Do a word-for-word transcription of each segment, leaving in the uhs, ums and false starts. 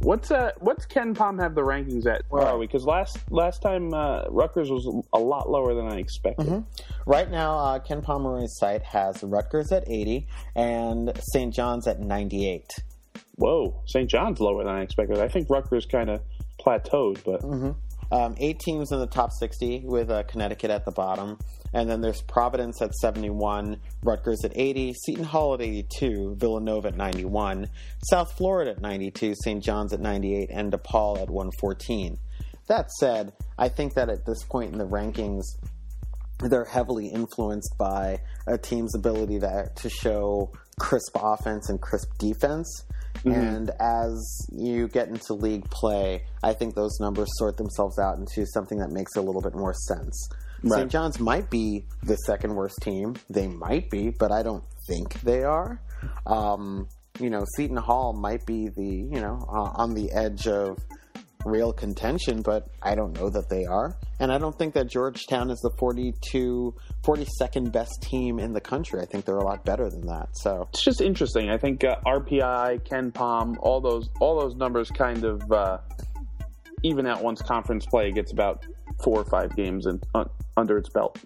What's uh what's Ken Palm have the rankings at? Where are we? Because last last time uh, Rutgers was a lot lower than I expected. Mm-hmm. Right now, uh, Ken Pomeroy's site has Rutgers at eighty and Saint John's at ninety-eight. Whoa, Saint John's lower than I expected. I think Rutgers kind of plateaued, but mm-hmm. um, eight teams in the top sixty with uh, Connecticut at the bottom. And then there's Providence at seventy-one, Rutgers at eighty, Seton Hall at eighty-two, Villanova at ninety-one, South Florida at ninety-two, Saint John's at ninety-eight, and DePaul at one fourteen. That said, I think that at this point in the rankings, they're heavily influenced by a team's ability to, to show crisp offense and crisp defense. Mm-hmm. And as you get into league play, I think those numbers sort themselves out into something that makes a little bit more sense. Right. Saint John's might be the second worst team. They might be, but I don't think they are. Um, you know, Seton Hall might be the, you know, uh, on the edge of real contention, but I don't know that they are. And I don't think that Georgetown is the forty-two, forty-second best team in the country. I think they're a lot better than that. So it's just interesting. I think uh, R P I, Ken Palm, all those all those numbers kind of uh, even out once conference play gets about four or five games in, uh, under its belt.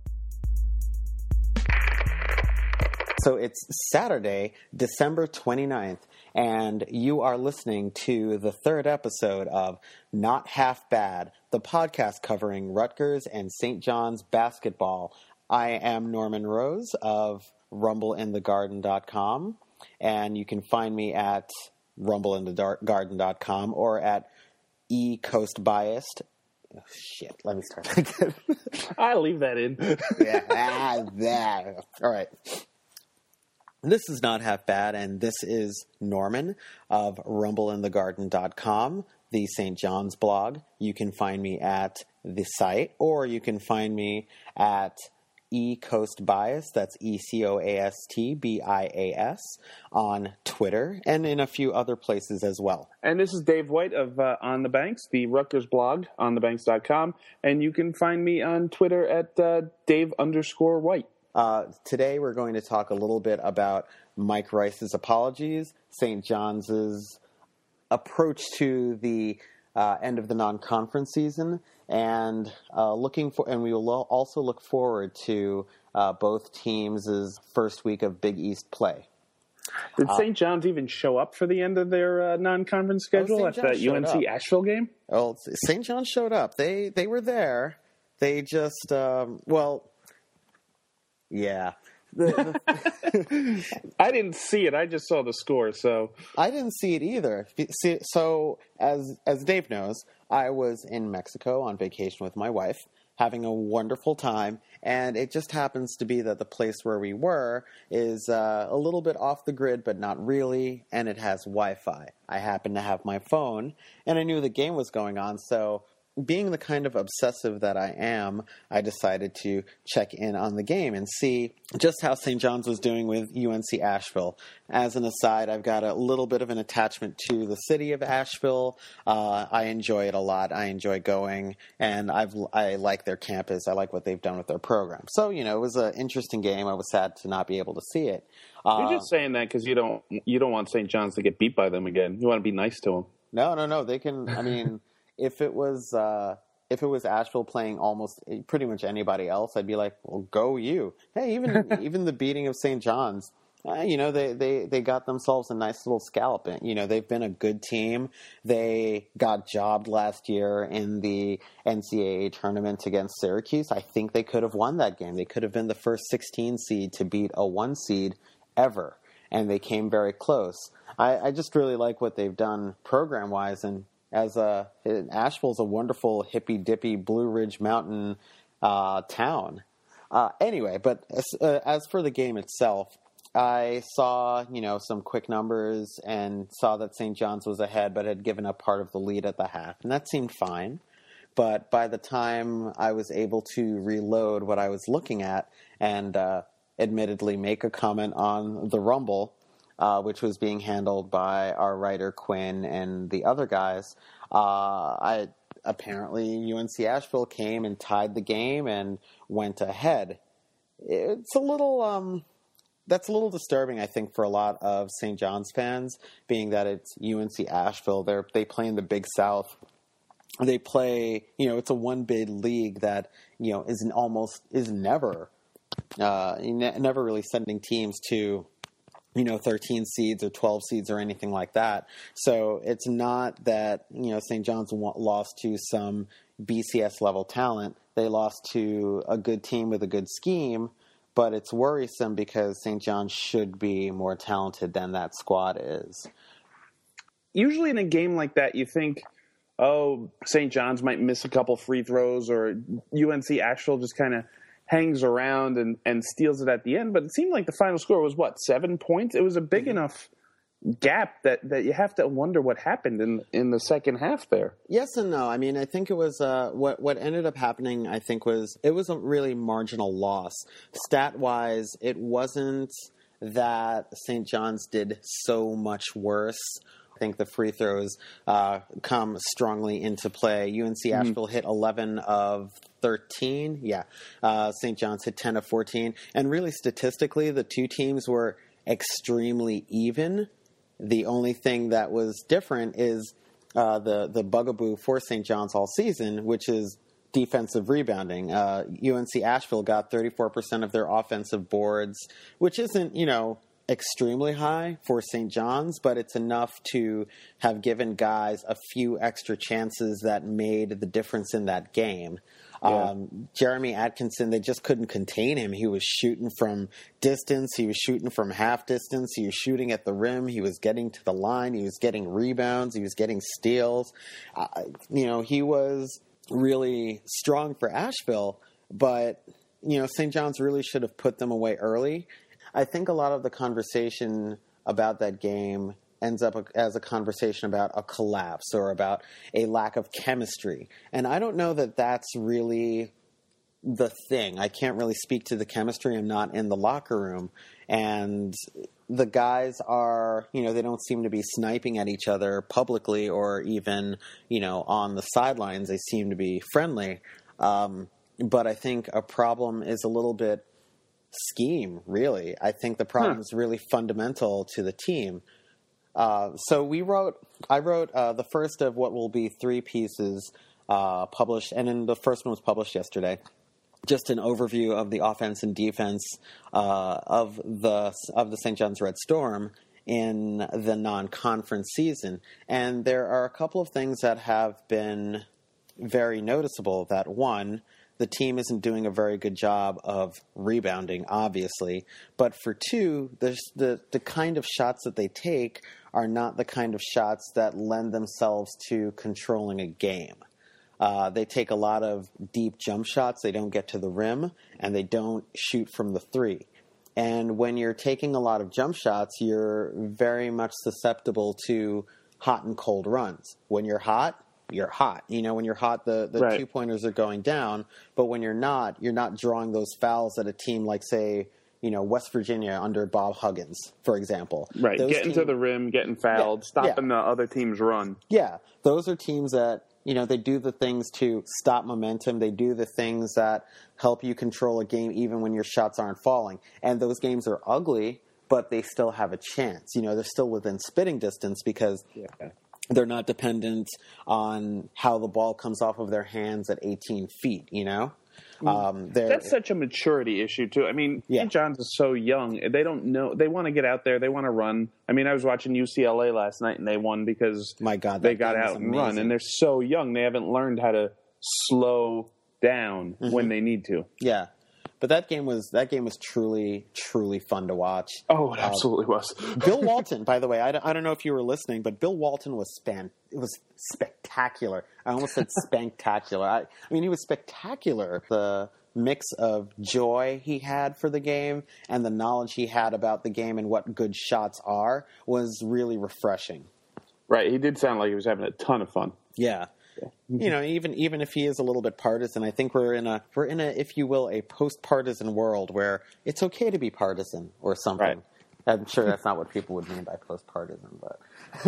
So it's Saturday, December twenty-ninth, and you are listening to the third episode of Not Half Bad, the podcast covering Rutgers and Saint John's basketball. I am Norman Rose of rumble in the garden dot com, and you can find me at rumble in the garden dot com or at ecoastbiased. Oh, shit, let me start again. I'll leave that in. yeah, ah, that. All right. This is Not Half Bad, and this is Norman of rumble in the garden dot com, the Saint John's blog. You can find me at the site, or you can find me at ecoastbias, that's E C O A S T B I A S, on Twitter, and in a few other places as well. And this is Dave White of uh, On the Banks, the Rutgers blog, on the banks dot com, and you can find me on Twitter at uh, Dave underscore White. Uh, today we're going to talk a little bit about Mike Rice's apologies, Saint John's approach to the uh, end of the non-conference season, and uh, looking for, and we will also look forward to uh, both teams' first week of Big East play. Did Saint John's uh, even show up for the end of their uh, non-conference schedule oh, at the U N C up. Asheville game? Oh, Saint John's showed up. They they were there. They just um, well. Yeah. The, the I didn't see it. I just saw the score, so I didn't see it either. See, so as as Dave knows, I was in Mexico on vacation with my wife, having a wonderful time, and it just happens to be that the place where we were is uh, a little bit off the grid, but not really, and it has Wi-Fi. I happened to have my phone, and I knew the game was going on, so being the kind of obsessive that I am, I decided to check in on the game and see just how Saint John's was doing with U N C Asheville. As an aside, I've got a little bit of an attachment to the city of Asheville. Uh, I enjoy it a lot. I enjoy going, and I've I like their campus. I like what they've done with their program. So, you know, it was an interesting game. I was sad to not be able to see it. You're uh, just saying that because you don't you don't want Saint John's to get beat by them again. You want to be nice to them. No, no, no. They can. I mean. If it was uh, if it was Asheville playing almost pretty much anybody else, I'd be like, well, go you. Hey, even even the beating of Saint John's, uh, you know, they, they, they got themselves a nice little scalp. You know, they've been a good team. They got jobbed last year in the N C double A tournament against Syracuse. I think they could have won that game. They could have been the first sixteen seed to beat a one seed ever, and they came very close. I, I just really like what they've done program-wise, and As a Asheville's a wonderful hippy dippy Blue Ridge Mountain uh, town. Uh, anyway, but as, uh, as for the game itself, I saw you know some quick numbers and saw that Saint John's was ahead, but had given up part of the lead at the half, and that seemed fine. But by the time I was able to reload what I was looking at and uh, admittedly make a comment on the Rumble, Uh, which was being handled by our writer Quinn and the other guys. Uh, I apparently U N C Asheville came and tied the game and went ahead. It's a little, um, that's a little disturbing, I think, for a lot of Saint John's fans, being that it's U N C Asheville. They they play in the Big South. They play, you know, it's a one bid league that, you know, is almost is never, uh, never really sending teams to, you know, thirteen seeds or twelve seeds or anything like that. So it's not that, you know, Saint John's lost to some B C S level talent. They lost to a good team with a good scheme, but it's worrisome because Saint John's should be more talented than that squad is. Usually in a game like that, you think, oh, Saint John's might miss a couple free throws, or U N C Asheville just kind of hangs around and, and steals it at the end. But it seemed like the final score was, what, seven points? It was a big mm-hmm. enough gap that, that you have to wonder what happened in in the second half there. Yes and no. I mean, I think it was uh, what what ended up happening. I think was it was a really marginal loss. Stat wise, it wasn't that Saint John's did so much worse. I think the free throws uh, come strongly into play. U N C Asheville mm-hmm. hit eleven of thirteen. Yeah, uh, Saint John's hit ten of fourteen. And really, statistically, the two teams were extremely even. The only thing that was different is uh, the the bugaboo for Saint John's all season, which is defensive rebounding. Uh, U N C Asheville got thirty-four percent of their offensive boards, which isn't, you know, extremely high for Saint John's, but it's enough to have given guys a few extra chances that made the difference in that game. Yeah. Um, Jeremy Atkinson, they just couldn't contain him. He was shooting from distance. He was shooting from half distance. He was shooting at the rim. He was getting to the line. He was getting rebounds. He was getting steals. Uh, you know, he was really strong for Asheville, but, you know, Saint John's really should have put them away early. I think a lot of the conversation about that game ends up as a conversation about a collapse or about a lack of chemistry. And I don't know that that's really the thing. I can't really speak to the chemistry. I'm not in the locker room. And the guys are, you know, they don't seem to be sniping at each other publicly or even, you know, on the sidelines. They seem to be friendly. Um, but I think a problem is a little bit scheme, really. I think the problem huh. is really fundamental to the team. Uh, so we wrote, I wrote uh, the first of what will be three pieces uh, published, and then the first one was published yesterday. Just an overview of the offense and defense uh, of the of the Saint John's Red Storm in the non-conference season, and there are a couple of things that have been very noticeable. That one, the team isn't doing a very good job of rebounding, obviously. But for two, the, the the kind of shots that they take are not the kind of shots that lend themselves to controlling a game. Uh, they take a lot of deep jump shots. They don't get to the rim, and they don't shoot from the three. And when you're taking a lot of jump shots, you're very much susceptible to hot and cold runs. When you're hot, you're hot. You know, when you're hot, the, the right. two-pointers are going down. But when you're not, you're not drawing those fouls that a team like, say, you know, West Virginia under Bob Huggins, for example. Right, those getting teams, to the rim, getting fouled, yeah, stopping yeah. the other team's run. Yeah, those are teams that, you know, they do the things to stop momentum. They do the things that help you control a game even when your shots aren't falling. And those games are ugly, but they still have a chance. You know, they're still within spitting distance because yeah. they're not dependent on how the ball comes off of their hands at eighteen feet, you know? Um, That's such a maturity issue, too. I mean, yeah. Saint John's is so young. They don't know. They want to get out there. They want to run. I mean, I was watching U C L A last night, and they won because My God, they got out and run. And they're so young. They haven't learned how to slow down mm-hmm. when they need to. Yeah. But that game was that game was truly, truly fun to watch. Oh, it absolutely uh, was. Bill Walton, by the way, I don't, I don't know if you were listening, but Bill Walton was span. It was spectacular. I almost said spectacular. I, I mean, he was spectacular. The mix of joy he had for the game and the knowledge he had about the game and what good shots are was really refreshing. Right. He did sound like he was having a ton of fun. Yeah. You know, even even if he is a little bit partisan, I think we're in a we're in a, if you will, a post-partisan world where it's okay to be partisan or something. Right. I'm sure that's not what people would mean by post-partisan, but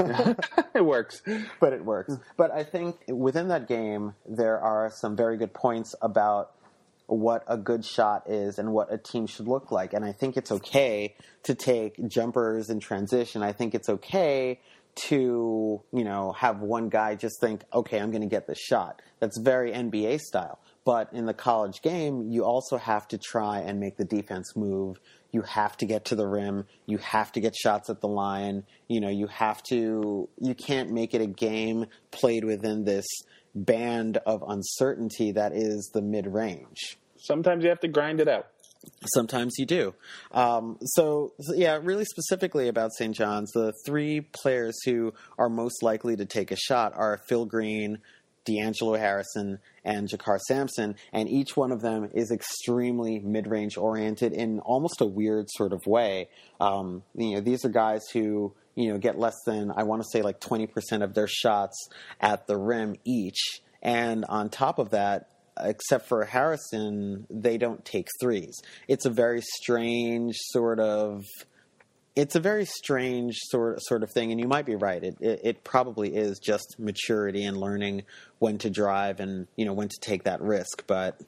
it works. But it works. But I think within that game there are some very good points about what a good shot is and what a team should look like. And I think it's okay to take jumpers in transition. I think it's okay to, you know, have one guy just think, okay, I'm going to get the shot. That's very N B A style. But in the college game, you also have to try and make the defense move. You have to get to the rim. You have to get shots at the line. You know, you have to, you can't make it a game played within this band of uncertainty that is the mid-range. Sometimes you have to grind it out. Sometimes you do. Um, so, so, yeah, really specifically about Saint John's, the three players who are most likely to take a shot are Phil Green, D'Angelo Harrison, and Jakar Sampson, and each one of them is extremely mid-range oriented in almost a weird sort of way. Um, you know, these are guys who, you know, get less than, I want to say like twenty percent of their shots at the rim each, and on top of that, except for Harrison, they don't take threes. It's a very strange sort of... It's a very strange sort sort of thing, and you might be right. It, it it probably is just maturity and learning when to drive and, you know, when to take that risk. But,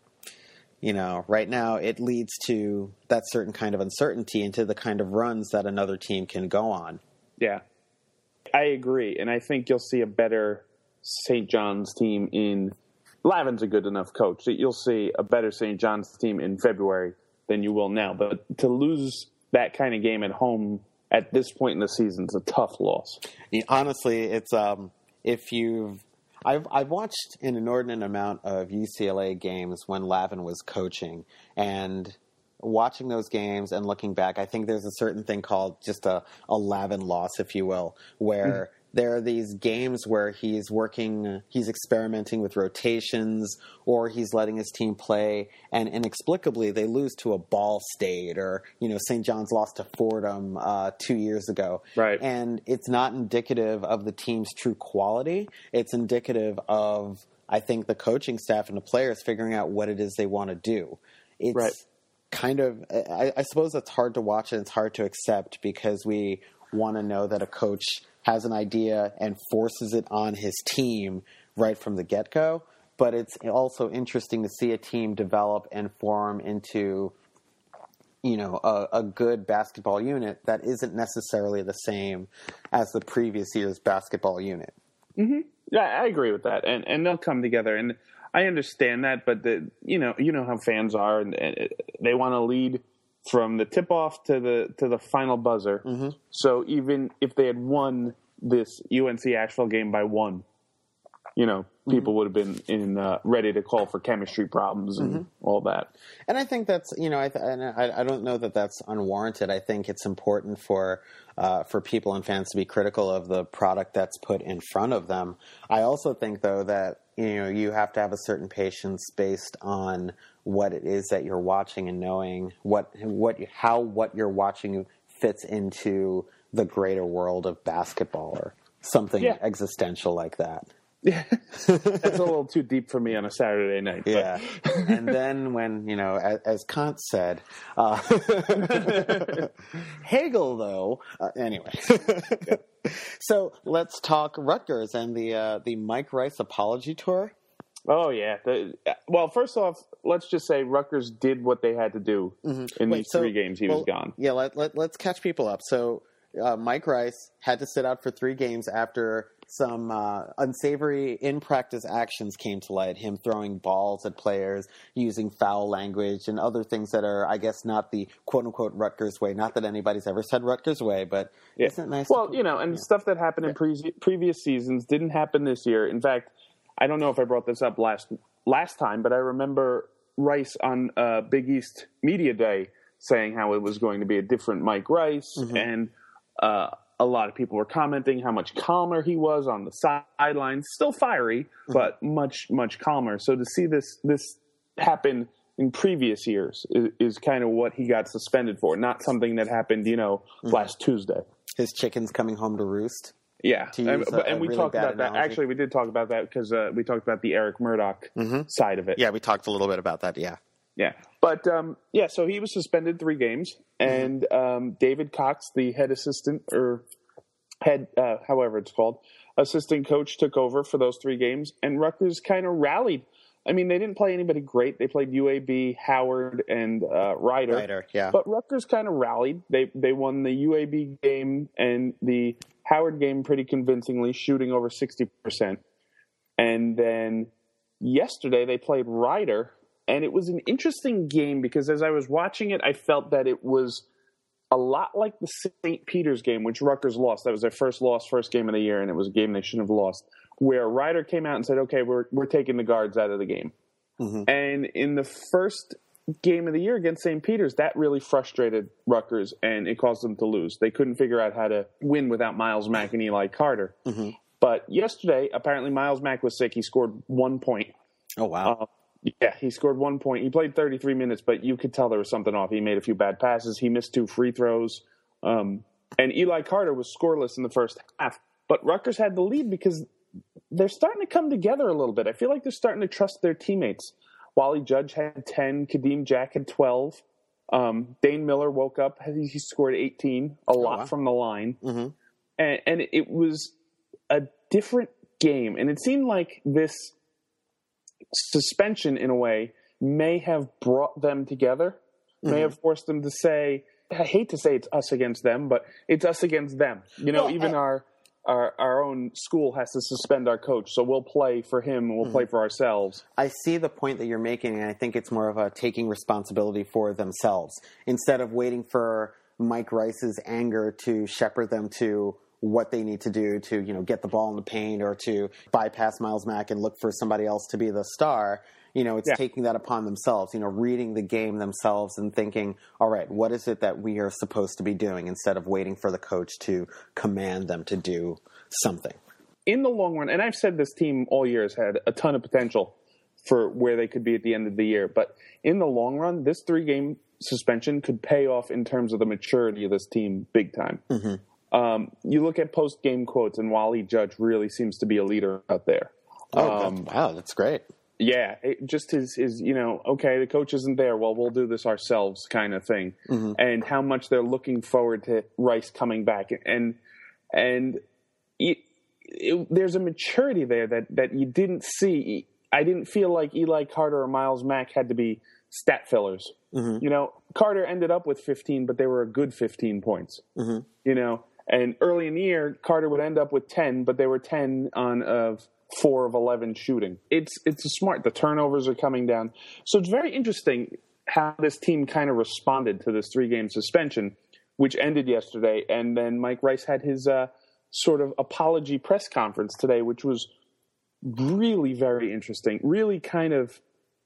you know, right now it leads to that certain kind of uncertainty and to the kind of runs that another team can go on. Yeah, I agree, and I think you'll see a better Saint John's team in. Lavin's a good enough coach that you'll see a better Saint John's team in February than you will now. But to lose that kind of game at home at this point in the season is a tough loss. Yeah, honestly, it's um, if you've I've I've watched an inordinate amount of U C L A games when Lavin was coaching, and watching those games and looking back, I think there's a certain thing called just a, a Lavin loss, if you will, where mm-hmm. there are these games where he's working, he's experimenting with rotations, or he's letting his team play, and inexplicably they lose to a Ball State, or, you know, Saint John's lost to Fordham uh, two years ago. Right. And it's not indicative of the team's true quality. It's indicative of, I think, the coaching staff and the players figuring out what it is they want to do. It's right. kind of, I, I suppose it's hard to watch and it's hard to accept because we want to know that a coach has an idea and forces it on his team right from the get-go. But it's also interesting to see a team develop and form into, you know, a, a good basketball unit that isn't necessarily the same as the previous year's basketball unit. Mm-hmm. Yeah, I agree with that. And and they'll come together. And I understand that, but the you know you know how fans are, and, and they want to lead from the tip-off to the to the final buzzer. Mm-hmm. So even if they had won this U N C Asheville game by one, you know, people mm-hmm. would have been in uh, ready to call for chemistry problems and mm-hmm. all that. And I think that's, you know, I, th- and I I don't know that that's unwarranted. I think it's important for uh, for people and fans to be critical of the product that's put in front of them. I also think, though, that, you know, you have to have a certain patience based on what it is that you're watching and knowing what what how what you're watching fits into the greater world of basketball or something yeah. existential like that. Yeah, that's a little too deep for me on a Saturday night. But. Yeah, and then when, you know, as, as Kant said, uh, Hegel, though. Uh, anyway, so let's talk Rutgers and the uh, the Mike Rice apology tour. Oh yeah. The, well, first off, let's just say Rutgers did what they had to do mm-hmm. in Wait, these so, three games he well, was gone. Yeah, let, let, let's catch people up. So uh, Mike Rice had to sit out for three games after some uh, unsavory in-practice actions came to light, him throwing balls at players, using foul language, and other things that are, I guess, not the quote-unquote Rutgers way. Not that anybody's ever said Rutgers way, but yeah. isn't it nice? Well, to- you know, and yeah. stuff that happened in pre- previous seasons didn't happen this year. In fact, I don't know if I brought this up last last time, but I remember Rice on uh, Big East Media Day saying how it was going to be a different Mike Rice, mm-hmm. and uh, a lot of people were commenting how much calmer he was on the sidelines. Still fiery, mm-hmm. but much, much calmer. So to see this this happen in previous years is, is kind of what he got suspended for, not something that happened, you know, mm-hmm. last Tuesday. His chickens coming home to roost. Yeah, and, a, and we really talked about analogy. that. Actually, we did talk about that because uh, we talked about the Eric Murdoch mm-hmm. side of it. Yeah, we talked a little bit about that, yeah. Yeah, but um, yeah, so he was suspended three games, and um, David Cox, the head assistant, or head, uh, however it's called, assistant coach, took over for those three games, and Rutgers kind of rallied I mean, they didn't play anybody great. They played U A B, Howard, and uh, Ryder. Ryder, yeah. But Rutgers kind of rallied. They they won the U A B game and the Howard game pretty convincingly, shooting over sixty percent. And then yesterday they played Ryder, and it was an interesting game because as I was watching it, I felt that it was a lot like the Saint Peter's game, which Rutgers lost. That was their first loss, first game of the year, and it was a game they shouldn't have lost, where Ryder came out and said, okay, we're we're taking the guards out of the game. Mm-hmm. And in the first game of the year against Saint Peter's, that really frustrated Rutgers, and it caused them to lose. They couldn't figure out how to win without Miles Mack and Eli Carter. Mm-hmm. But yesterday, apparently Miles Mack was sick. He scored one point. Oh, wow. Uh, yeah, he scored one point. He played thirty-three minutes, but you could tell there was something off. He made a few bad passes. He missed two free throws. Um, and Eli Carter was scoreless in the first half. But Rutgers had the lead because they're starting to come together a little bit. I feel like they're starting to trust their teammates. Wally Judge had ten. Kadeem Jack had twelve. Um, Dane Miller woke up. He scored eighteen, a lot oh, wow. from the line. Mm-hmm. And, and it was a different game. And it seemed like this suspension, in a way, may have brought them together, mm-hmm. may have forced them to say, I hate to say it's us against them, but it's us against them. You know, well, even I, our, our our own school has to suspend our coach, so we'll play for him and we'll mm-hmm. play for ourselves. I see the point that you're making, and I think it's more of a taking responsibility for themselves. Instead of waiting for Mike Rice's anger to shepherd them to what they need to do to, you know, get the ball in the paint or to bypass Miles Mack and look for somebody else to be the star. You know, it's yeah. taking that upon themselves, you know, reading the game themselves and thinking, all right, what is it that we are supposed to be doing instead of waiting for the coach to command them to do something. In the long run, and I've said this team all year has had a ton of potential for where they could be at the end of the year, but in the long run, this three-game suspension could pay off in terms of the maturity of this team big time. Mm-hmm. Um, you look at post-game quotes, and Wally Judge really seems to be a leader out there. Oh, um, wow, that's great. Yeah, it just his, his, you know, okay, the coach isn't there, well, we'll do this ourselves kind of thing. Mm-hmm. And how much they're looking forward to Rice coming back. And and it, it, there's a maturity there that, that you didn't see. I didn't feel like Eli Carter or Miles Mack had to be stat fillers. Mm-hmm. You know, Carter ended up with fifteen, but they were a good fifteen points. Mm-hmm. You know, and early in the year, Carter would end up with ten, but they were ten on of four of eleven shooting. It's it's a smart. The turnovers are coming down. So it's very interesting how this team kind of responded to this three-game suspension, which ended yesterday. And then Mike Rice had his uh, sort of apology press conference today, which was really very interesting, really kind of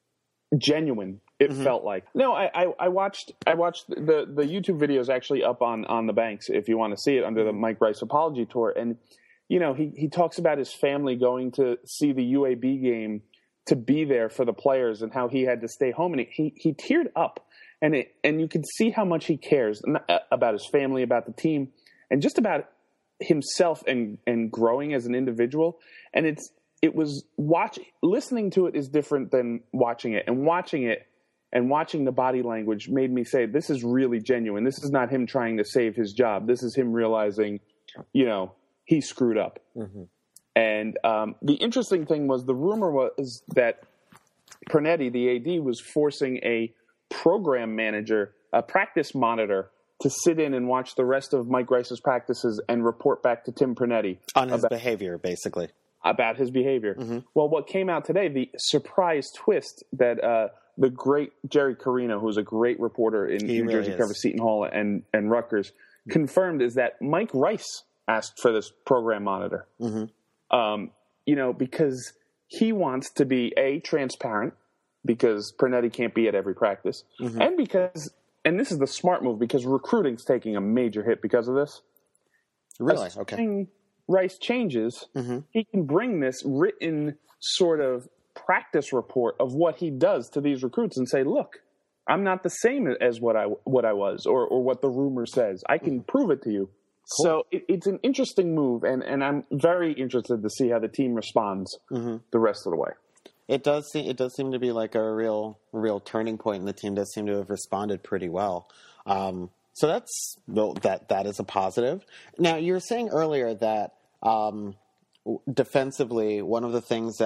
genuine. It mm-hmm. felt like. No, I, I, I watched I watched the, the YouTube videos actually up on, on the banks if you want to see it under the Mike Rice apology tour. And, you know, he, he talks about his family going to see the U A B game to be there for the players and how he had to stay home. And he, he teared up. And it, and you could see how much he cares about his family, about the team, and just about himself and, and growing as an individual. And it's it was watch listening to it is different than watching it. And watching it and watching the body language made me say, this is really genuine. This is not him trying to save his job. This is him realizing, you know, he screwed up. Mm-hmm. And um, the interesting thing was the rumor was that Pernetti, the A D, was forcing a program manager, a practice monitor, to sit in and watch the rest of Mike Rice's practices and report back to Tim Pernetti. On his about, behavior, basically. About his behavior. Mm-hmm. Well, what came out today, the surprise twist that uh, the great Jerry Carino, who's a great reporter in he New really Jersey, covers Seton Hall and, and Rutgers, mm-hmm. confirmed is that Mike Rice asked for this program monitor. Mm-hmm. Um, you know, because he wants to be, A, transparent, because Pernetti can't be at every practice, mm-hmm. and because, and this is the smart move, because recruiting's taking a major hit because of this. Really? Okay. Rice changes, mm-hmm. he can bring this written sort of practice report of what he does to these recruits and say, look, I'm not the same as what I what I was or, or what the rumor says. I can mm-hmm. prove it to you. Cool. So it, it's an interesting move, and, and I'm very interested to see how the team responds mm-hmm. the rest of the way. It does seem it does seem to be like a real real turning point, and the team does seem to have responded pretty well. Um, so that's well, that that is a positive. Now, you were saying earlier that um, defensively, one of the things that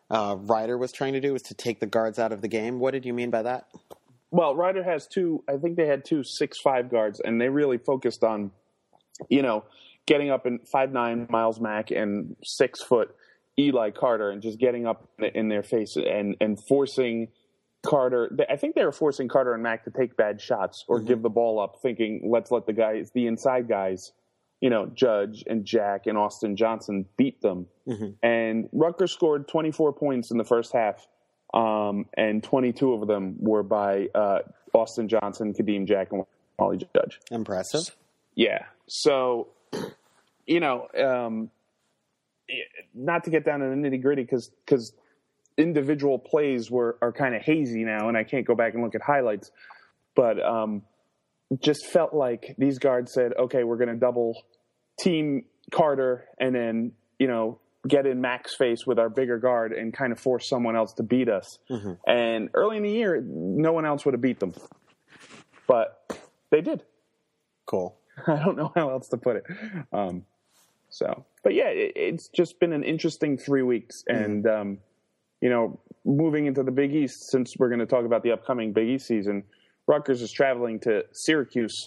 uh, Ryder was trying to do, was to take the guards out of the game. What did you mean by that? Well, Ryder has two. I think they had two six five guards, and they really focused on, you know, getting up in five nine Miles Mack and six foot Eli Carter, and just getting up in their face and and forcing Carter. I think they were forcing Carter and Mack to take bad shots or mm-hmm. give the ball up, thinking let's let the guys, the inside guys, you know, Judge and Jack and Austin Johnson beat them. Mm-hmm. And Rutgers scored twenty-four points in the first half. Um, and twenty-two of them were by uh, Austin Johnson, Kadeem Jack, and Wally Judge. Impressive. Yeah. So, you know, um, not to get down to the nitty gritty, because because individual plays were are kind of hazy now, and I can't go back and look at highlights. But um, just felt like these guards said, "Okay, we're going to double team Carter, and then you know." get in Mac's face with our bigger guard and kind of force someone else to beat us." Mm-hmm. And early in the year, no one else would have beat them. But they did. Cool. I don't know how else to put it. Um, so, but yeah, it, it's just been an interesting three weeks. Mm-hmm. And, um, you know, moving into the Big East, since we're going to talk about the upcoming Big East season, Rutgers is traveling to Syracuse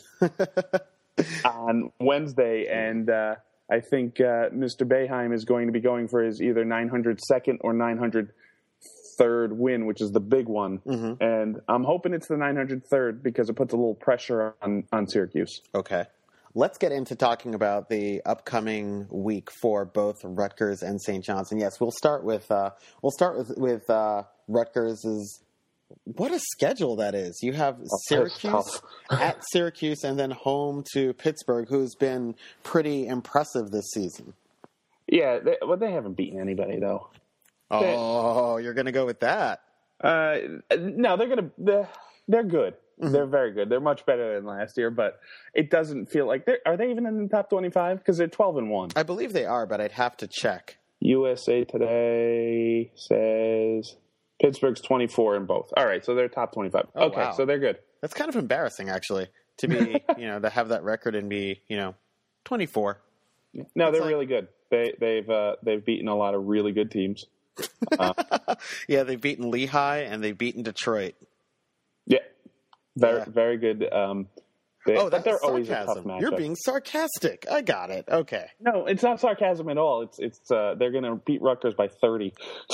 on Wednesday. And, uh, I think uh, Mister Boeheim is going to be going for his either nine hundred second or nine hundred third win, which is the big one. Mm-hmm. And I'm hoping it's the nine hundred third because it puts a little pressure on, on Syracuse. Okay. Let's get into talking about the upcoming week for both Rutgers and Saint John's. And yes, we'll start with uh, we'll start with with uh, Rutgers's. What a schedule that is. You have oh, Syracuse at Syracuse and then home to Pittsburgh, who's been pretty impressive this season. Yeah, they, well, they haven't beaten anybody, though. Oh, they, you're going to go with that. Uh, no, they're going to they're, they're good. Mm-hmm. They're very good. They're much better than last year, but it doesn't feel like they're – are they even in the top twenty-five? Because they're twelve and one. I believe they are, but I'd have to check. U S A Today says – Pittsburgh's twenty-four in both. All right, so they're top twenty-five. Oh, okay, wow. So they're good. That's kind of embarrassing, actually, to be, you know, to have that record and be, you know, twenty-four. No, That's they're like... really good. They, they've uh, they've beaten a lot of really good teams. Uh, yeah, they've beaten Lehigh and they've beaten Detroit. Yeah, very yeah. very good. Um, they, oh, that's they're sarcasm. Always a tough matchup. You're being sarcastic. I got it. Okay. No, it's not sarcasm at all. It's it's uh, they're going to beat Rutgers by thirty.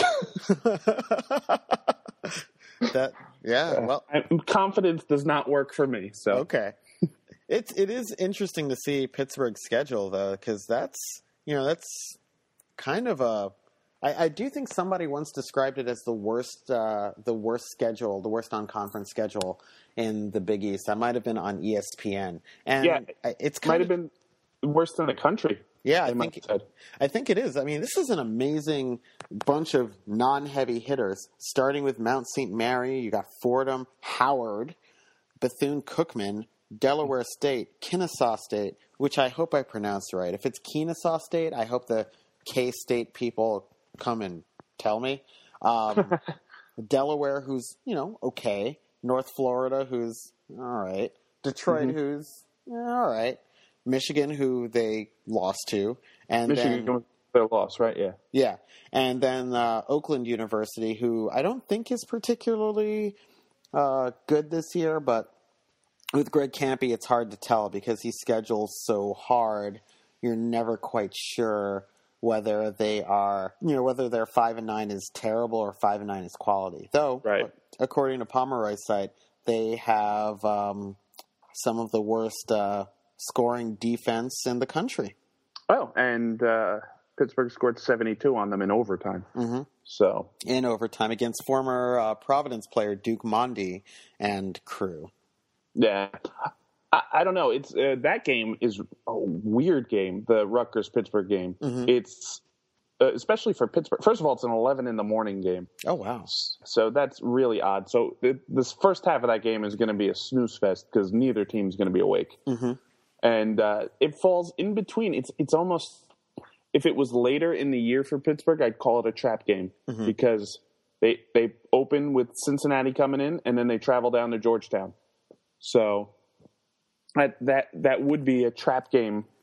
That yeah. Well, uh, confidence does not work for me. So okay. It's it is interesting to see Pittsburgh's schedule though, because that's you know that's kind of a. I, I do think somebody once described it as the worst, uh, the worst schedule, the worst non-conference schedule in the Big East. That might have been on E S P N, and yeah, it's kind might of been worse than the country. Yeah, I think I think it is. I mean, this is an amazing bunch of non-heavy hitters. Starting with Mount Saint Mary, you got Fordham, Howard, Bethune-Cookman, Delaware State, Kennesaw State, which I hope I pronounced right. If it's Kennesaw State, I hope the K-State people come and tell me. Um, Delaware, who's, you know, okay. North Florida, who's all right. Detroit, mm-hmm. who's all right. Michigan, who they lost to. And Michigan then, their loss, right? Yeah. Yeah. And then uh, Oakland University, who I don't think is particularly uh, good this year, but with Greg Campy, it's hard to tell because he schedules so hard. You're never quite sure whether they are, you know, whether their five and nine is terrible or five and nine is quality. Though, right. according to Pomeroy's site, they have um, some of the worst uh, scoring defense in the country. Oh, and uh, Pittsburgh scored seventy-two on them in overtime. Mm-hmm. So in overtime against former uh, Providence player Duke Mondy and crew. Yeah. I, I don't know. It's uh, that game is a weird game, the Rutgers-Pittsburgh game. Mm-hmm. It's uh, especially for Pittsburgh. First of all, it's an eleven in the morning game. Oh, wow. So that's really odd. So it, this first half of that game is going to be a snooze fest because neither team is going to be awake. Mm-hmm. And uh, it falls in between. It's it's almost, if it was later in the year for Pittsburgh, I'd call it a trap game mm-hmm. because they they open with Cincinnati coming in and then they travel down to Georgetown. So that that that would be a trap game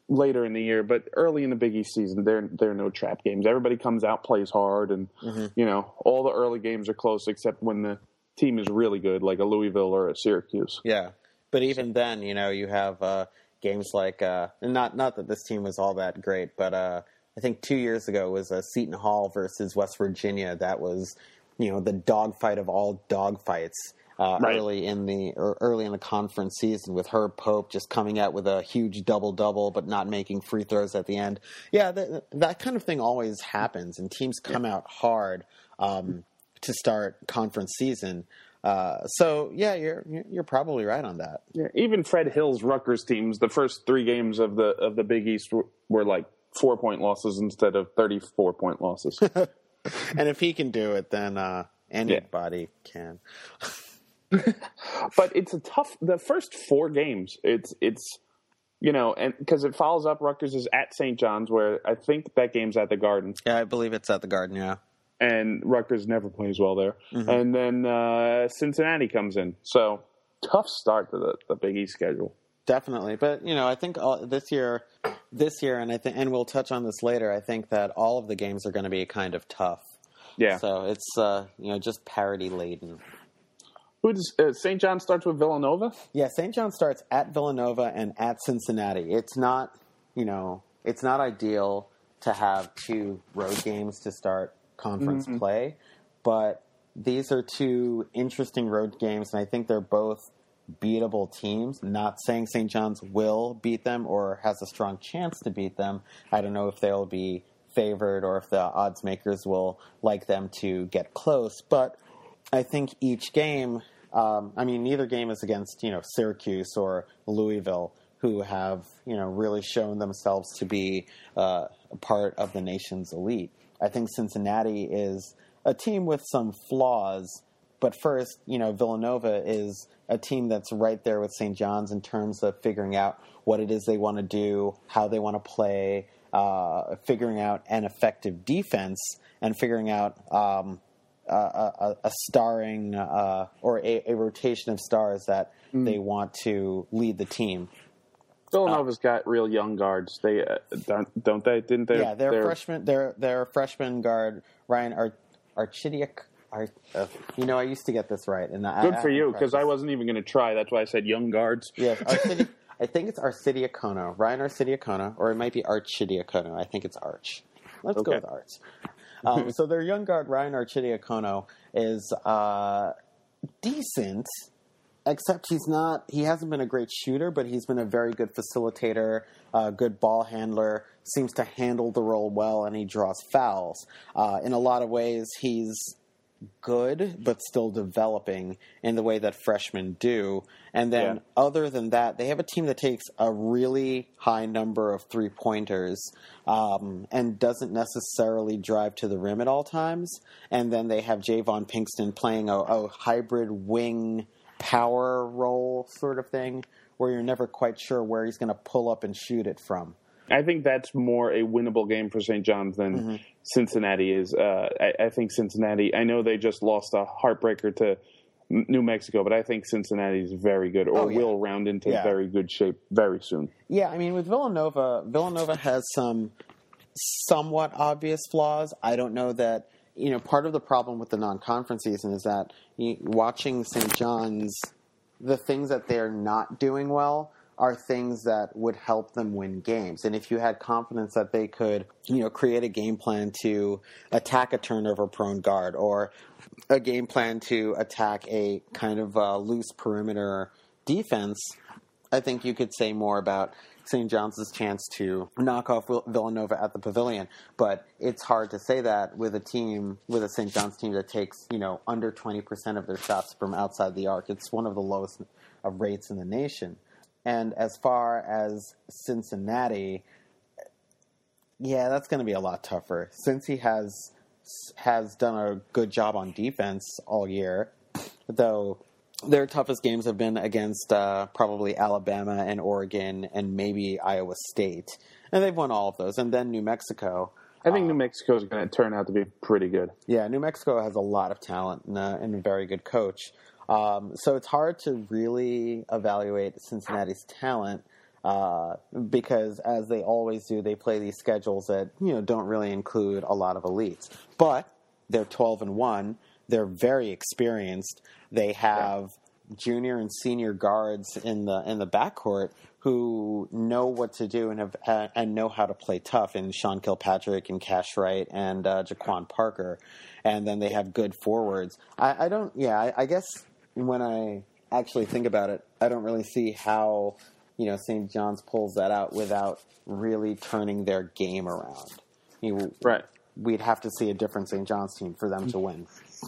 later in the year, but early in the Big East season, there there are no trap games. Everybody comes out, plays hard, and mm-hmm. you know all the early games are close, except when the team is really good, like a Louisville or a Syracuse. Yeah, but even then, you know, you have uh, games like uh, not not that this team was all that great, but uh, I think two years ago was uh, Seton Hall versus West Virginia. That was, you know, the dogfight of all dogfights. Uh, right. Early in the or early in the conference season, with Herb Pope just coming out with a huge double double, but not making free throws at the end. Yeah, that, that kind of thing always happens, and teams come yeah. out hard um, to start conference season. Uh, so yeah, you're you're probably right on that. Yeah, even Fred Hill's Rutgers teams, the first three games of the of the Big East were, were like four point losses instead of thirty four point losses. And if he can do it, then uh, anybody yeah. can. But it's a tough. The first four games, it's it's you know, and because it follows up, Rutgers is at Saint John's, where I think that game's at the Garden. Yeah, I believe it's at the Garden. Yeah, and Rutgers never plays well there. Mm-hmm. And then uh, Cincinnati comes in, so tough start to the, the Big East schedule. Definitely, but you know, I think all, this year, this year, and I think, and we'll touch on this later. I think that all of the games are going to be kind of tough. Yeah. So it's uh, you know just parity laden. Who does uh, Saint John starts with Villanova? Yeah, Saint John starts at Villanova and at Cincinnati. It's not, you know, it's not ideal to have two road games to start conference mm-hmm. play, but these are two interesting road games, and I think they're both beatable teams. Not saying Saint John's will beat them or has a strong chance to beat them. I don't know if they'll be favored or if the odds makers will like them to get close, but I think each game, um, I mean, neither game is against, you know, Syracuse or Louisville, who have, you know, really shown themselves to be uh, a part of the nation's elite. I think Cincinnati is a team with some flaws, but first, you know, Villanova is a team that's right there with Saint John's in terms of figuring out what it is they want to do, how they want to play, uh, figuring out an effective defense, and figuring out um, Uh, a, a starring uh, or a, a rotation of stars that mm. they want to lead the team. Villanova's uh, got real young guards. They uh, don't, don't they? Didn't they? Yeah, they're, they're freshman. They're they're freshman guard Ryan Ar- Archidiak. Ar- uh, you know, I used to get this right. And good I, for I you, because I wasn't even going to try. That's why I said young guards. Yes, Archidi- I think it's Arcidiacono. Ryan Arcidiacono, or it might be Archidiacono. I think it's Arch. Let's okay. go with Arch. Um, so their young guard, Ryan Arcidiacono, is uh, decent, except he's not, he hasn't been a great shooter, but he's been a very good facilitator, uh, good ball handler, seems to handle the role well, and he draws fouls. Uh, in a lot of ways, he's good, but still developing in the way that freshmen do. And then yeah. other than that, they have a team that takes a really high number of three-pointers um, and doesn't necessarily drive to the rim at all times. And then they have Javon Pinkston playing a, a hybrid wing power role sort of thing where you're never quite sure where he's going to pull up and shoot it from. I think that's more a winnable game for Saint John's than mm-hmm. Cincinnati is. Uh, I, I think Cincinnati, I know they just lost a heartbreaker to New Mexico, but I think Cincinnati is very good, or oh, yeah. will round into yeah. very good shape very soon. Yeah, I mean, with Villanova, Villanova has some somewhat obvious flaws. I don't know that, you know, part of the problem with the non-conference season is that you, watching Saint John's, the things that they're not doing well are things that would help them win games. And if you had confidence that they could, you know, create a game plan to attack a turnover-prone guard or a game plan to attack a kind of uh, loose perimeter defense, I think you could say more about Saint John's chance to knock off Villanova at the Pavilion. But it's hard to say that with a team, with a Saint John's team that takes, you know, under twenty percent of their shots from outside the arc. It's one of the lowest of rates in the nation. And as far as Cincinnati, yeah, that's going to be a lot tougher. Since he has has done a good job on defense all year, though their toughest games have been against uh, probably Alabama and Oregon and maybe Iowa State. And they've won all of those. And then New Mexico. I think uh, New Mexico is going to turn out to be pretty good. Yeah, New Mexico has a lot of talent and, uh, and a very good coach. Um, so it's hard to really evaluate Cincinnati's talent. Uh, because as they always do, they play these schedules that, you know, don't really include a lot of elites. But they're twelve and one. They're very experienced. They have yeah. junior and senior guards in the in the backcourt who know what to do and have and know how to play tough in Sean Kilpatrick and Cash Wright and uh, Jaquan Parker. And then they have good forwards. I, I don't, yeah, I, I guess when I actually think about it, I don't really see how, you know, Saint John's pulls that out without really turning their game around. You know, right. We'd have to see a different Saint John's team for them to win.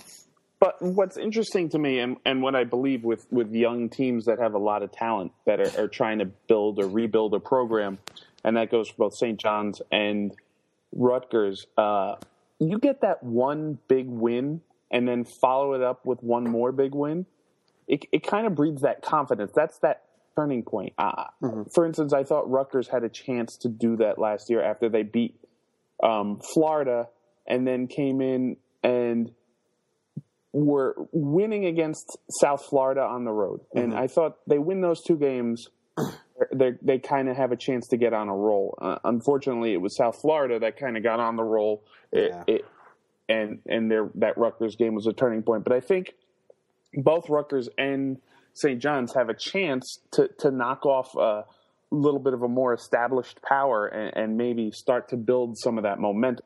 But what's interesting to me, and, and what I believe with, with young teams that have a lot of talent that are, are trying to build or rebuild a program, and that goes for both Saint John's and Rutgers, uh, you get that one big win and then follow it up with one more big win. It, it kind of breeds that confidence. That's that turning point. Uh, mm-hmm. For instance, I thought Rutgers had a chance to do that last year after they beat um, Florida and then came in and were winning against South Florida on the road. Mm-hmm. And I thought they win those two games, they they kind of have a chance to get on a roll. Uh, unfortunately, it was South Florida that kind of got on the roll. It, yeah. it, and and their that Rutgers game was a turning point. But I think both Rutgers and Saint John's have a chance to, to knock off a little bit of a more established power and, and maybe start to build some of that momentum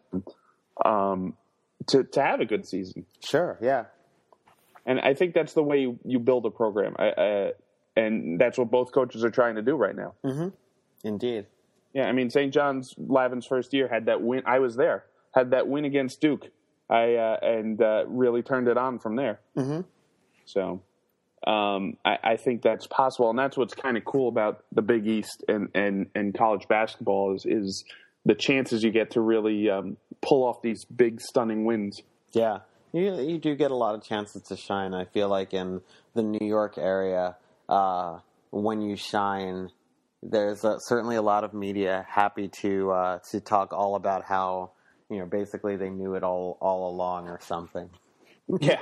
um, to, to have a good season. Sure, yeah. And I think that's the way you, you build a program. I, I, and that's what both coaches are trying to do right now. Mm-hmm. Indeed. Yeah, I mean, Saint John's, Lavin's first year, had that win. I was there. Had that win against Duke. I uh, and uh, really turned it on from there. Mm-hmm. So um, I, I think that's possible. And that's what's kind of cool about the Big East and, and, and college basketball is, is the chances you get to really um, pull off these big, stunning wins. Yeah. You, you do get a lot of chances to shine. I feel like in the New York area, uh, when you shine, there's uh, certainly a lot of media happy to uh, to talk all about how, you know, basically they knew it all all along or something. Yeah.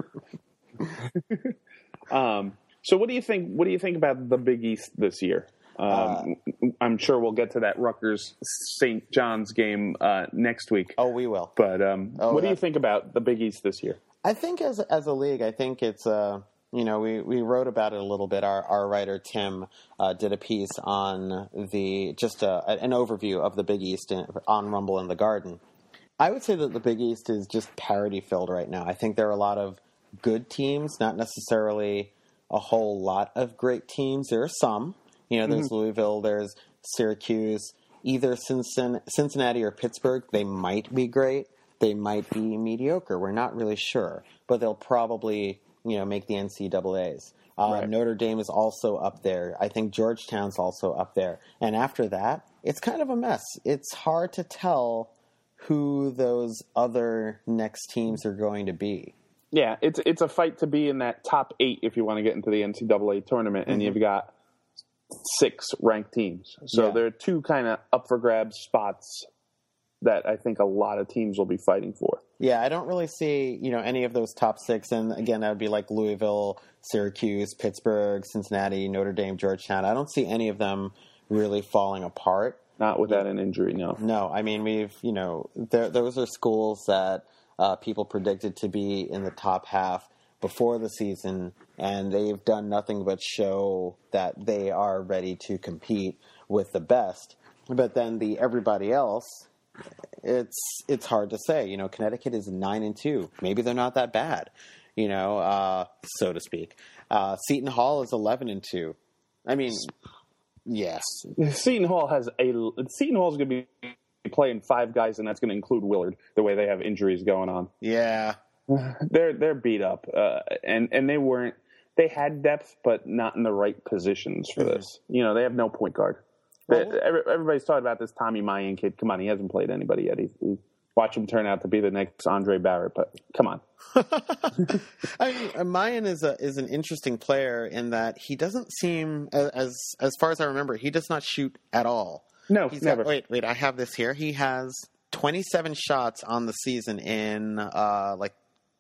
um, so what do you think? What do you think about the Big East this year? Um, uh, I'm sure we'll get to that Rutgers Saint John's game uh, next week. Oh, we will. But um, oh, what do you think about the Big East this year? I think as as a league, I think it's uh, you know we, we wrote about it a little bit. Our our writer Tim uh, did a piece on the just a, an overview of the Big East in, on Rumble in the Garden. I would say that the Big East is just parity filled right now. I think there are a lot of good teams, not necessarily a whole lot of great teams. There are some. You know, there's mm-hmm. Louisville, there's Syracuse, either Cincinnati or Pittsburgh. They might be great. They might be mediocre. We're not really sure. But they'll probably, you know, make the N C double A's. Uh, right. Notre Dame is also up there. I think Georgetown's also up there. And after that, it's kind of a mess. It's hard to tell who those other next teams are going to be. Yeah, it's it's a fight to be in that top eight if you want to get into the N C double A tournament, and mm-hmm. you've got six ranked teams. So yeah. there are two kind of up for grabs spots that I think a lot of teams will be fighting for. Yeah, I don't really see, you know, any of those top six. And again, that would be like Louisville, Syracuse, Pittsburgh, Cincinnati, Notre Dame, Georgetown. I don't see any of them really falling apart. Not without an injury, no. No, I mean, we've, you know, there, those are schools that uh, people predicted to be in the top half before the season, and they've done nothing but show that they are ready to compete with the best. But then the everybody else, it's it's hard to say. You know, Connecticut is nine and two. Maybe they're not that bad, you know, uh, so to speak. Uh, Seton Hall is eleven and two. I mean, yes, Seton Hall has a Seton Hall is going to be playing five guys, and that's going to include Willard. The way they have injuries going on, yeah. They're they're beat up, uh, and and they weren't. They had depth, but not in the right positions for mm-hmm. this. You know, they have no point guard. Well, they, everybody's talking about this Tommy Mayan kid. Come on, he hasn't played anybody yet. He, he, watch him turn out to be the next Andre Barrett. But come on. I mean, Mayan is a is an interesting player in that he doesn't seem as as far as I remember, he does not shoot at all. No, He's never. Got, wait, wait, I have this here. He has twenty-seven shots on the season in uh, like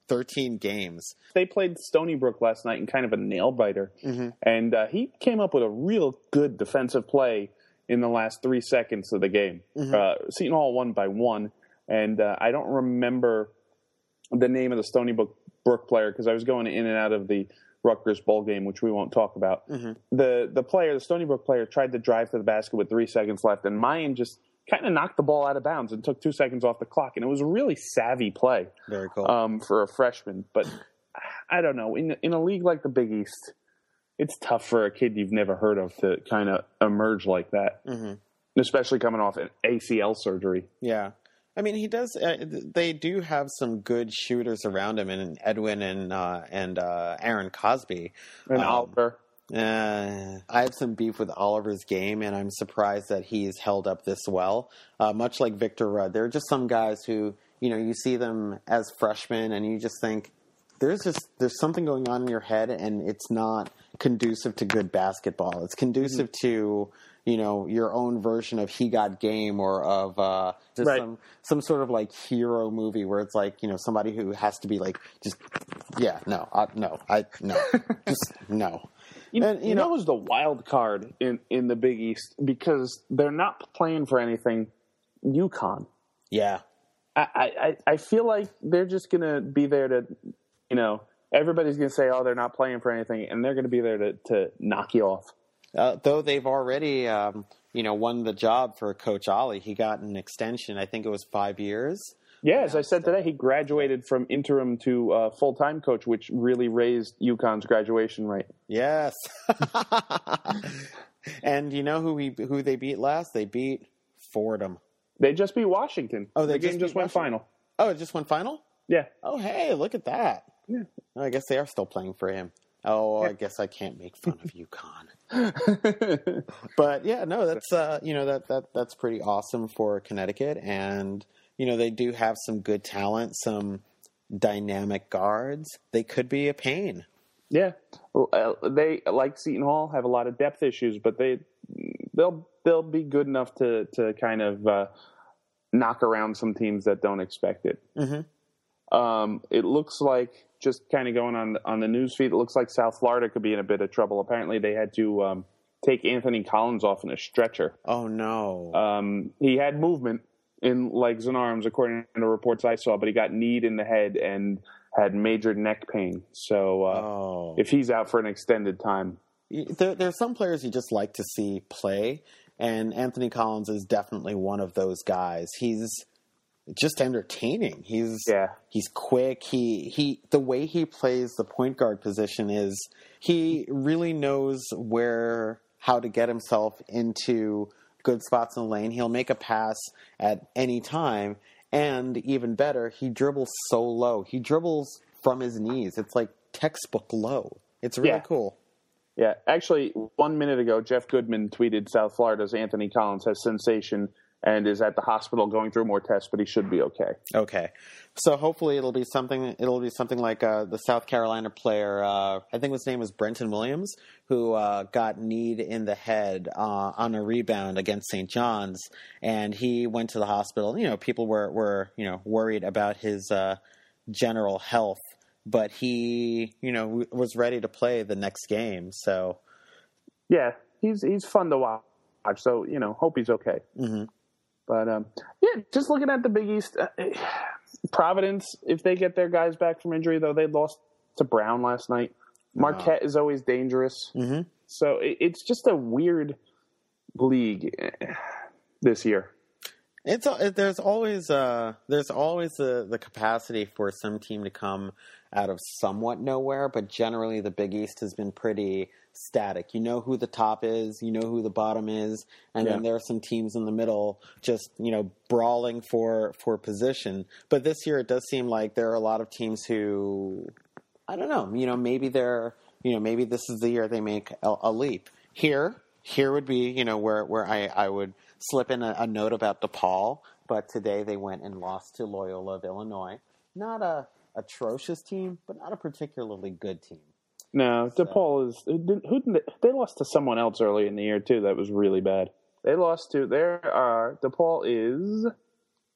thirteen games. They played Stony Brook last night in kind of a nail-biter, Mm-hmm. and uh, he came up with a real good defensive play in the last three seconds of the game. Mm-hmm. Uh, Seton Hall won by one, and uh, I don't remember the name of the Stony Brook, Brook player because I was going in and out of the Rutgers bowl game, which we won't talk about. Mm-hmm. The the player, the Stony Brook player, tried to drive to the basket with three seconds left, and Mayan just kind of knocked the ball out of bounds and took two seconds off the clock. And it was a really savvy play Very cool. um, for a freshman. But I don't know. In, in a league like the Big East, it's tough for a kid you've never heard of to kind of emerge like that, Mm-hmm. especially coming off an A C L surgery. Yeah. I mean, he does. Uh, they do have some good shooters around him, and Edwin and uh, and uh, Aaron Cosby And Um, Oliver. Uh, I have some beef with Oliver's game, and I'm surprised that he's held up this well. Uh, much like Victor Rudd, there are just some guys who, you know, you see them as freshmen, and you just think there's just there's something going on in your head, and it's not conducive to good basketball. It's conducive mm-hmm. to, you know, your own version of He Got Game or of uh, just right. some some sort of like hero movie where it's like, you know, somebody who has to be like just yeah no I, no I no just no. You, and, you, you know, know, was the wild card in, in the Big East because they're not playing for anything. UConn. Yeah. I, I, I feel like they're just going to be there to, you know, everybody's going to say, oh, they're not playing for anything, and they're going to be there to, to knock you off. Uh, though they've already, um, you know, won the job for Coach Ollie. He got an extension. I think it was five years. Yeah, as I said today, he graduated from interim to uh, full-time coach, which really raised UConn's graduation rate. Yes. And you know who we who they beat last? They beat Fordham. They just beat Washington. Oh, they the game just, just went Washington? final. Oh, it just went final? Yeah. Oh, hey, look at that. Yeah. I guess they are still playing for him. Oh, yeah. I guess I can't make fun of UConn. But yeah, no, that's uh, you know that that that's pretty awesome for Connecticut, and you know they do have some good talent, some dynamic guards. They could be a pain. Yeah, well, uh, they like Seton Hall have a lot of depth issues, but they they'll they'll be good enough to to kind of uh, knock around some teams that don't expect it. Mm-hmm. Um, it looks like just kind of going on on the news feed. It looks like South Florida could be in a bit of trouble. Apparently, they had to um, take Anthony Collins off in a stretcher. Oh no! Um, he had movement in legs and arms, according to reports I saw, but he got kneed in the head and had major neck pain. So uh, oh. if he's out for an extended time. There, there are some players you just like to see play, and Anthony Collins is definitely one of those guys. He's just entertaining. He's yeah. he's quick. He he the way he plays the point guard position is he really knows where how to get himself into good spots in the lane. He'll make a pass at any time. And even better, he dribbles so low. He dribbles from his knees. It's like textbook low. It's really yeah. cool. Yeah. Actually, one minute ago, Jeff Goodman tweeted South Florida's Anthony Collins has sensation and is at the hospital going through more tests, but he should be okay. Okay. So hopefully it'll be something It'll be something like uh, the South Carolina player, uh, I think his name was Brenton Williams, who uh, got kneed in the head uh, on a rebound against Saint John's, and he went to the hospital. You know, people were, were you know, worried about his uh, general health, but he, you know, w- was ready to play the next game. So, yeah, he's he's fun to watch. So, you know, hope he's okay. Mm-hmm. But, um, yeah, just looking at the Big East, uh, Providence, if they get their guys back from injury, though, they lost to Brown last night. Marquette uh, is always dangerous. Mm-hmm. So it, it's just a weird league this year. It's there's always uh, there's always the, the capacity for some team to come out of somewhat nowhere, but generally the Big East has been pretty static. You know who the top is, you know who the bottom is, and yeah. then there are some teams in the middle just, you know, brawling for, for position. But this year it does seem like there are a lot of teams who, I don't know, you know, maybe they're, you know, maybe this is the year they make a, a leap. Here, here would be, you know, where, where I, I would slip in a, a note about DePaul, but today they went and lost to Loyola of Illinois. Not a atrocious team, but not a particularly good team. No, DePaul is who didn't they, they lost to someone else early in the year too. That was really bad. They lost to there are DePaul is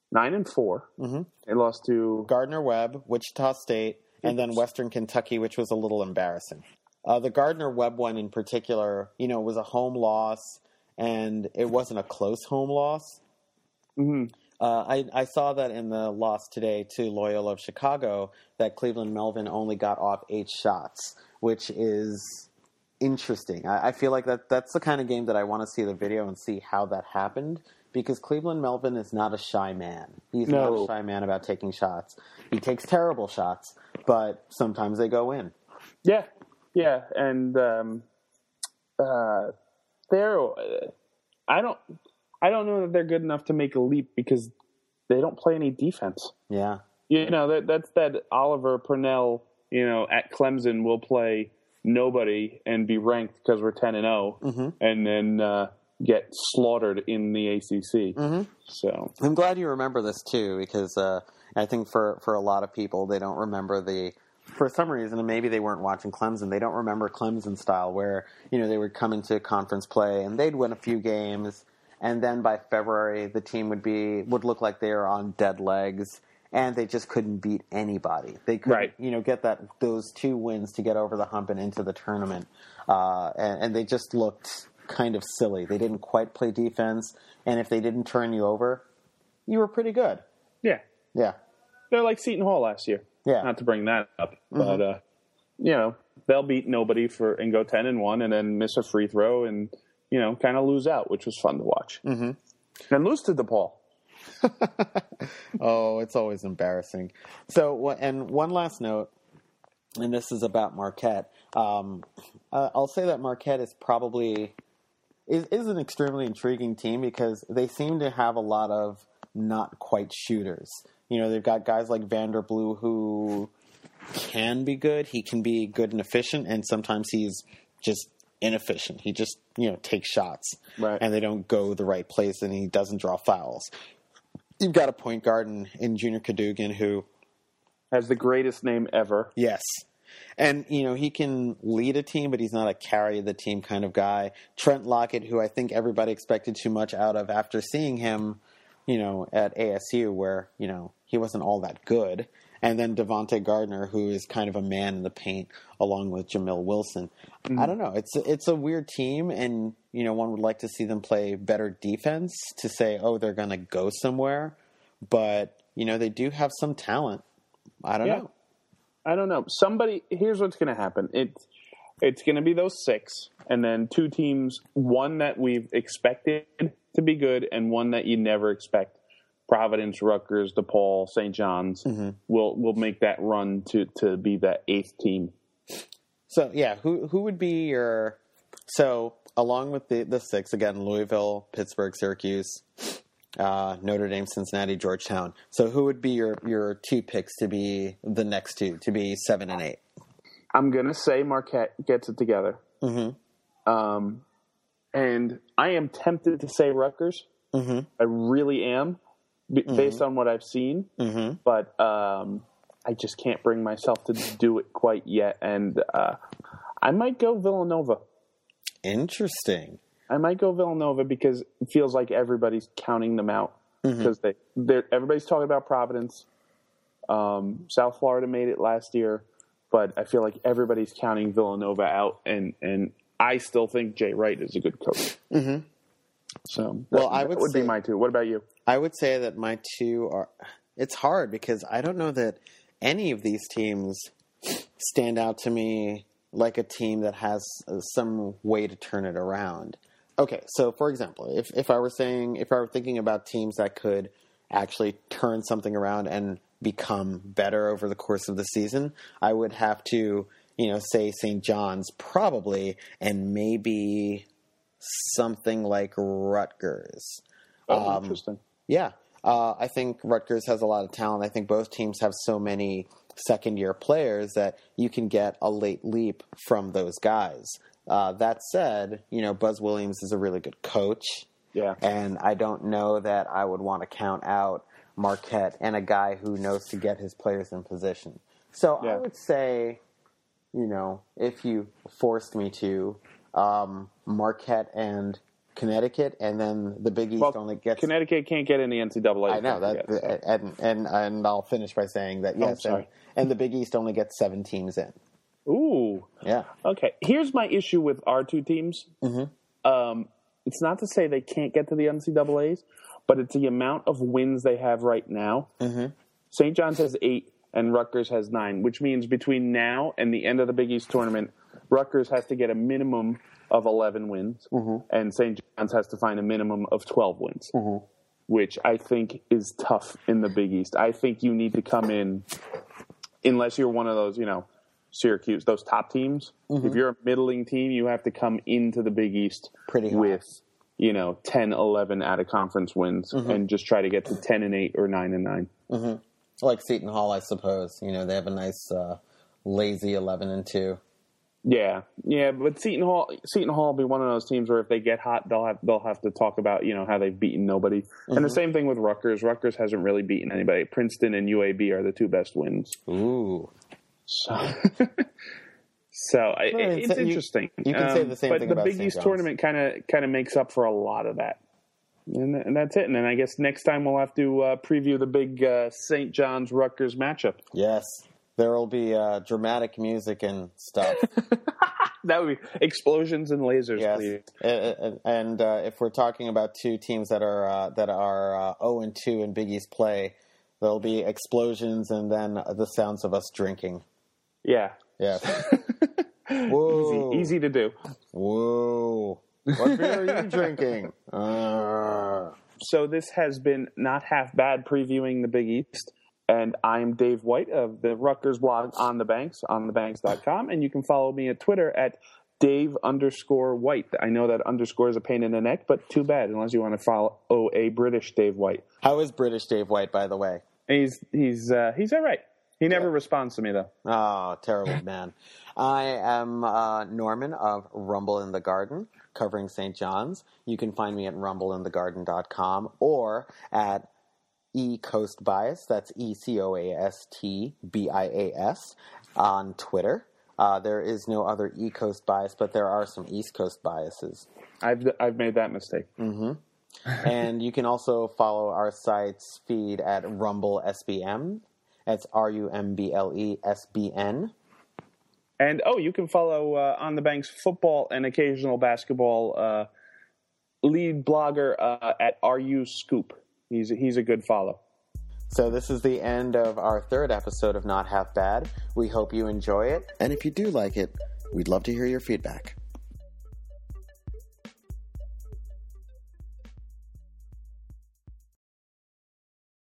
nine and four. Mm-hmm. They lost to Gardner-Webb, Wichita State, and then Western Kentucky, which was a little embarrassing. Uh, the Gardner-Webb one in particular, you know, was a home loss, and it wasn't a close home loss. Mm-hmm. Uh, I, I saw that in the loss today to Loyola of Chicago, that Cleveland Melvin only got off eight shots, which is interesting. I, I feel like that that's the kind of game that I want to see the video and see how that happened, because Cleveland Melvin is not a shy man. He's No. not a shy man about taking shots. He takes terrible shots, but sometimes they go in. Yeah, yeah, and um, uh, they're. I don't. I don't know that they're good enough to make a leap because they don't play any defense. Yeah. You know, that that's that Oliver Purnell, you know, at Clemson will play nobody and be ranked because we're ten and oh, Mm-hmm. and then uh, get slaughtered in the A C C. Mm-hmm. So I'm glad you remember this too, because uh, I think for, for a lot of people, they don't remember the, for some reason, and maybe they weren't watching Clemson, they don't remember Clemson style where, you know, they would come into conference play and they'd win a few games, and then by February, the team would be would look like they were on dead legs, and they just couldn't beat anybody. They couldn't, Right. you know, get that those two wins to get over the hump and into the tournament, uh, and, and they just looked kind of silly. They didn't quite play defense, and if they didn't turn you over, you were pretty good. yeah, Yeah, they're like Seton Hall last year. yeah, Not to bring that up, Mm-hmm. but uh, you know, they'll beat nobody for and go ten and one, and then miss a free throw and you know kind of lose out, which was fun to watch. Mm-hmm. And lose to DePaul. Oh, it's always embarrassing. So, and one last note, and this is about Marquette. Um, uh, I'll say that Marquette is probably is, is an extremely intriguing team because they seem to have a lot of not quite shooters. You know, they've got guys like Vanderblue who can be good. He can be good and efficient, and sometimes he's just inefficient. He just, you know, takes shots, Right. and they don't go the right place, and he doesn't draw fouls. You've got a point guard in, in Junior Cadogan who, Has the greatest name ever. yes, and you know he can lead a team, but he's not a carry the team kind of guy. Trent Lockett, who I think everybody expected too much out of after seeing him, you know, at A S U, where you know he wasn't all that good. And then Devontae Gardner, who is kind of a man in the paint, along with Jamil Wilson. Mm-hmm. I don't know. It's a, it's a weird team, and you know one would like to see them play better defense to say, oh, they're going to go somewhere. But you know they do have some talent. I don't Yeah. know. I don't know. Somebody here's what's going to happen. It's it's going to be those six, and then two teams, one that we've expected to be good, and one that you never expect. Providence, Rutgers, DePaul, Saint John's mm-hmm. will will make that run to, to be that eighth team. So yeah, who who would be your so along with the the six again? Louisville, Pittsburgh, Syracuse, uh, Notre Dame, Cincinnati, Georgetown. So who would be your your two picks to be the next two to be seven and eight? I'm gonna say Marquette gets it together, Mm-hmm. um, and I am tempted to say Rutgers. Mm-hmm. I really am. B- Mm-hmm. based on what I've seen, Mm-hmm. but um, I just can't bring myself to do it quite yet, and uh, I might go Villanova. Interesting. I might go Villanova because it feels like everybody's counting them out because Mm-hmm. they they're everybody's talking about Providence. Um, South Florida made it last year, but I feel like everybody's counting Villanova out, and and I still think Jay Wright is a good coach. Mm-hmm. So Well, that, I that would would say- be my two. What about you? I would say that my two are. It's hard because I don't know that any of these teams stand out to me like a team that has uh, some way to turn it around. Okay, so for example, if if I were saying if I were thinking about teams that could actually turn something around and become better over the course of the season, I would have to, you know, say Saint John's probably, and maybe something like Rutgers. Oh, Um, interesting. Yeah. Uh, I think Rutgers has a lot of talent. I think both teams have so many second-year players that you can get a late leap from those guys. Uh, that said, you know, Buzz Williams is a really good coach. Yeah. And I don't know that I would want to count out Marquette and a guy who knows to get his players in position. So Yeah. I would say, you know, if you forced me to, um, Marquette and Connecticut, and then the Big East well, only gets. Connecticut can't get in the N C double A. I know that, yet, so. and, and and I'll finish by saying that yes, oh, and, and the Big East only gets seven teams in. Ooh, yeah. Okay, here's my issue with our two teams. Mm-hmm. Um, it's not to say they can't get to the N C double A's, but it's the amount of wins they have right now. Mm-hmm. Saint John's has eight, and Rutgers has nine, which means between now and the end of the Big East tournament, Rutgers has to get a minimum of eleven wins, mm-hmm. and Saint John's has to find a minimum of twelve wins, mm-hmm. which I think is tough in the Big East. I think you need to come in, unless you're one of those, you know, Syracuse, those top teams. Mm-hmm. If you're a middling team, you have to come into the Big East pretty high. With, you know, ten, eleven out of conference wins, mm-hmm. and just try to get to ten and eight or nine and nine. Mm-hmm. Like Seton Hall, I suppose. You know, they have a nice, uh, lazy eleven and two. Yeah, yeah, but Seton Hall, Seton Hall will be one of those teams where if they get hot, they'll have they'll have to talk about, you know, how they've beaten nobody. Mm-hmm. And the same thing with Rutgers. Rutgers hasn't really beaten anybody. Princeton and U A B are the two best wins. Ooh, so so I, well, it's, it's interesting. You, you can um, say the same but thing the about Big Saint East John's. Tournament kind of kind of makes up for a lot of that, and, and that's it. And then I guess next time we'll have to uh, preview the big uh, Saint John's Rutgers matchup. Yes, there will be uh, dramatic music and stuff. That would be explosions and lasers, yes. please. And, and uh, if we're talking about two teams that are uh, that are uh, zero and two in Big East play, there'll be explosions and then the sounds of us drinking. Yeah. Yeah. Whoa. Easy, easy to do. Whoa. What beer are you drinking? Uh. So this has been Not Half Bad previewing the Big East. And I'm Dave White of the Rutgers blog On the Banks, on the banks dot com. And you can follow me at Twitter at Dave underscore White. I know that underscore is a pain in the neck, but too bad, unless you want to follow a British Dave White. How is British Dave White, by the way? He's he's uh, he's all right. He never yeah. responds to me, though. Oh, terrible man. I am uh, Norman of Rumble in the Garden, covering Saint John's. You can find me at rumble in the garden dot com or at E Coast Bias, that's E C O A S T B I A S, on Twitter. Uh, there is no other E Coast Bias, but there are some East Coast biases. I've I've made that mistake. Mm-hmm. And you can also follow our site's feed at Rumble S B M. That's R U M B L E S B N. And, oh, you can follow uh, On the Banks football and occasional basketball uh, lead blogger uh, at R U Scoop. He's a, he's a good follow. So this is the end of our third episode of Not Half Bad. We hope you enjoy it. And if you do like it, we'd love to hear your feedback.